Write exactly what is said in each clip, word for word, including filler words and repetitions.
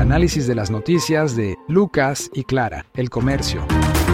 análisis de las noticias de Lucas y Clara, El Comercio.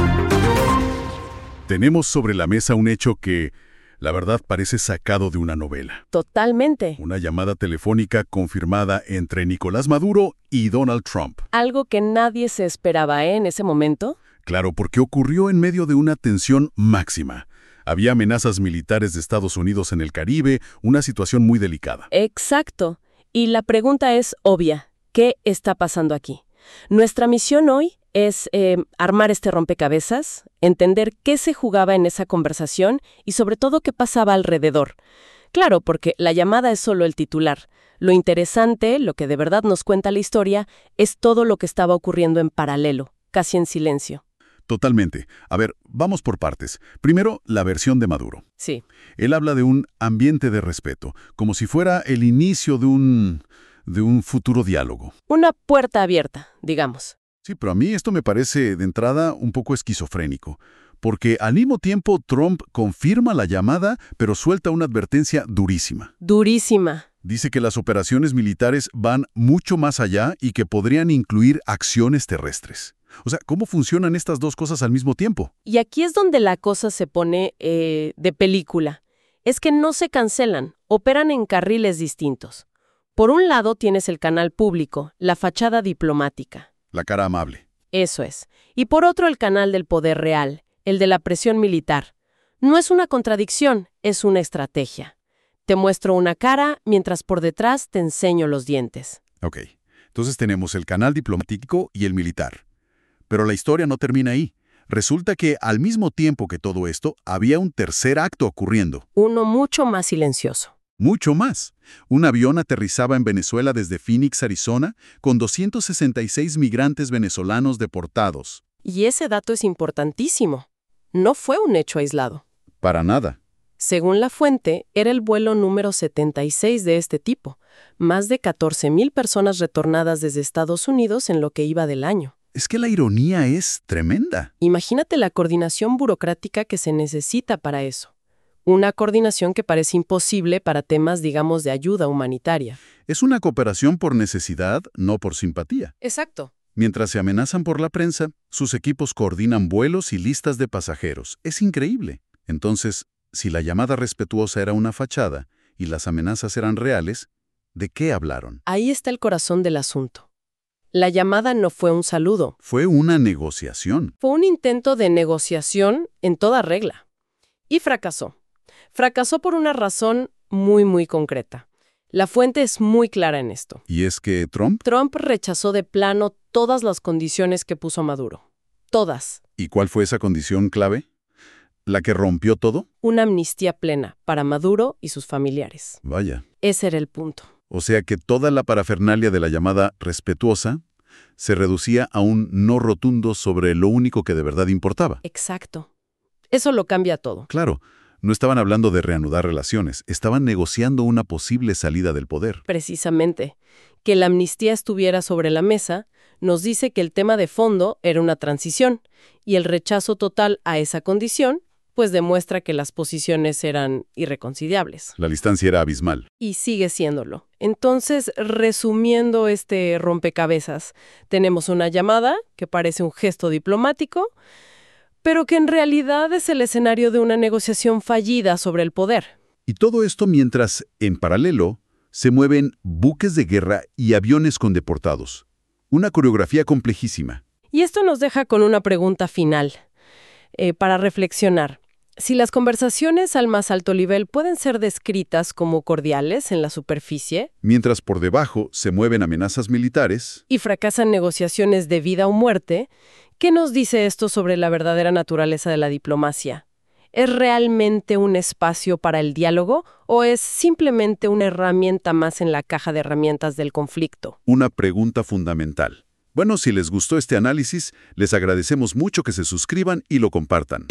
Tenemos sobre la mesa un hecho que, la verdad, parece sacado de una novela. Totalmente. Una llamada telefónica confirmada entre Nicolás Maduro y Donald Trump. Algo que nadie se esperaba, ¿eh? En ese momento. Claro, porque ocurrió en medio de una tensión máxima. Había amenazas militares de Estados Unidos en el Caribe, una situación muy delicada. Exacto. Y la pregunta es obvia. ¿Qué está pasando aquí? Nuestra misión hoy es eh, armar este rompecabezas, entender qué se jugaba en esa conversación y sobre todo qué pasaba alrededor. Claro, porque la llamada es solo el titular. Lo interesante, lo que de verdad nos cuenta la historia, es todo lo que estaba ocurriendo en paralelo, casi en silencio. Totalmente. A ver, vamos por partes. Primero, la versión de Maduro. Sí. Él habla de un ambiente de respeto, como si fuera el inicio de un, de un futuro diálogo. Una puerta abierta, digamos. Sí, pero a mí esto me parece, de entrada, un poco esquizofrénico, porque al mismo tiempo Trump confirma la llamada, pero suelta una advertencia durísima. Durísima. Dice que las operaciones militares van mucho más allá y que podrían incluir acciones terrestres. O sea, ¿cómo funcionan estas dos cosas al mismo tiempo? Y aquí es donde la cosa se pone eh, de película. Es que no se cancelan, operan en carriles distintos. Por un lado tienes el canal público, la fachada diplomática. La cara amable. Eso es. Y por otro el canal del poder real, el de la presión militar. No es una contradicción, es una estrategia. Te muestro una cara, mientras por detrás te enseño los dientes. Ok, entonces tenemos el canal diplomático y el militar. Pero la historia no termina ahí. Resulta que al mismo tiempo que todo esto, había un tercer acto ocurriendo. Uno mucho más silencioso. Mucho más. Un avión aterrizaba en Venezuela desde Phoenix, Arizona, con doscientos sesenta y seis migrantes venezolanos deportados. Y ese dato es importantísimo. No fue un hecho aislado. Para nada. Según la fuente, era el vuelo número setenta y seis de este tipo. Más de catorce mil personas retornadas desde Estados Unidos en lo que iba del año. Es que la ironía es tremenda. Imagínate la coordinación burocrática que se necesita para eso. Una coordinación que parece imposible para temas, digamos, de ayuda humanitaria. Es una cooperación por necesidad, no por simpatía. Exacto. Mientras se amenazan por la prensa, sus equipos coordinan vuelos y listas de pasajeros. Es increíble. Entonces, si la llamada respetuosa era una fachada y las amenazas eran reales, ¿de qué hablaron? Ahí está el corazón del asunto. La llamada no fue un saludo. Fue una negociación. Fue un intento de negociación en toda regla. Y fracasó. Fracasó por una razón muy, muy concreta. La fuente es muy clara en esto. ¿Y es que Trump? Trump rechazó de plano todas las condiciones que puso Maduro. Todas. ¿Y cuál fue esa condición clave? ¿La que rompió todo? Una amnistía plena para Maduro y sus familiares. Vaya. Ese era el punto. O sea que toda la parafernalia de la llamada respetuosa se reducía a un no rotundo sobre lo único que de verdad importaba. Exacto. Eso lo cambia todo. Claro, no estaban hablando de reanudar relaciones, estaban negociando una posible salida del poder. Precisamente. Que la amnistía estuviera sobre la mesa nos dice que el tema de fondo era una transición, y el rechazo total a esa condición pues demuestra que las posiciones eran irreconciliables. La distancia era abismal. Y sigue siéndolo. Entonces, resumiendo este rompecabezas, tenemos una llamada que parece un gesto diplomático, pero que en realidad es el escenario de una negociación fallida sobre el poder. Y todo esto mientras, en paralelo, se mueven buques de guerra y aviones con deportados. Una coreografía complejísima. Y esto nos deja con una pregunta final, eh, para reflexionar. Si las conversaciones al más alto nivel pueden ser descritas como cordiales en la superficie, mientras por debajo se mueven amenazas militares y fracasan negociaciones de vida o muerte, ¿qué nos dice esto sobre la verdadera naturaleza de la diplomacia? ¿Es realmente un espacio para el diálogo o es simplemente una herramienta más en la caja de herramientas del conflicto? Una pregunta fundamental. Bueno, si les gustó este análisis, les agradecemos mucho que se suscriban y lo compartan.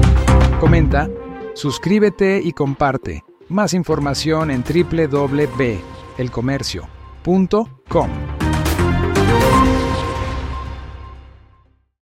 Comenta, suscríbete y comparte. Más información en doble u doble u doble u punto el comercio punto com.